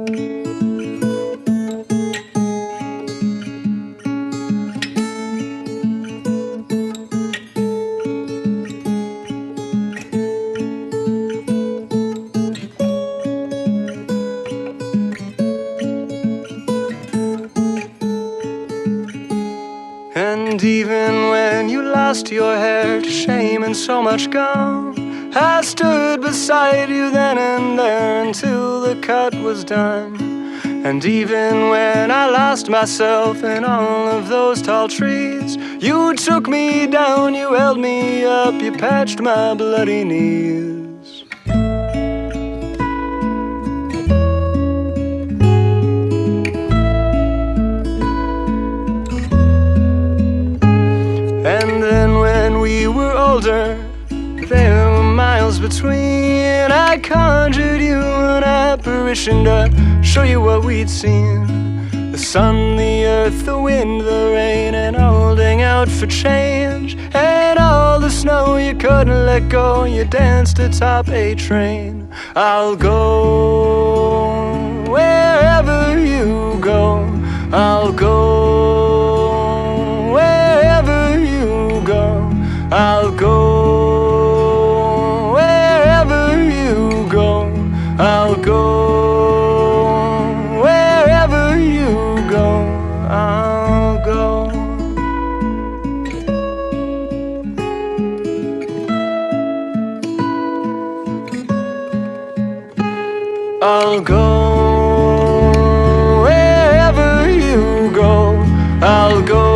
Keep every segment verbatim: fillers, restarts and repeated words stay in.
And even when you lost your hair to shame and so much gone, I stood beside you then and there until the cut was done. And even when I lost myself in all of those tall trees, you took me down, you held me up, you patched my bloody knees. And then when we were older, there were miles between, I conjured you an apparition to show you what we'd seen. The sun, the earth, the wind, the rain, and holding out for change. And all the snow you couldn't let go, you danced atop a train. I'll go wherever you go, I'll go wherever you go, I'll go wherever you go, I'll go wherever you go, I'll go. I'll go wherever you go, I'll go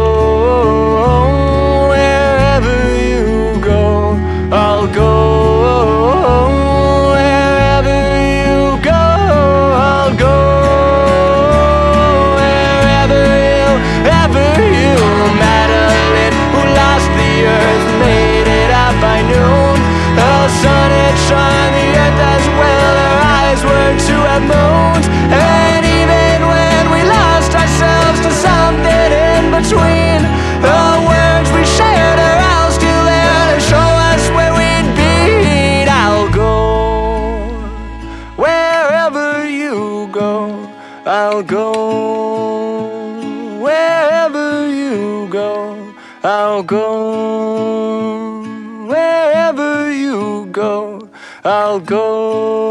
wherever you go, I'll go wherever you go, I'll go wherever you, ever you. Madeline, who lost the earth, made it out by noon. The sun had shone the earth as well, her eyes were to have moons. And even when we lost ourselves to something in between, the words we shared are all still there to show us where we'd be. I'll go wherever you go, I'll go wherever you go, I'll go wherever you go, I'll go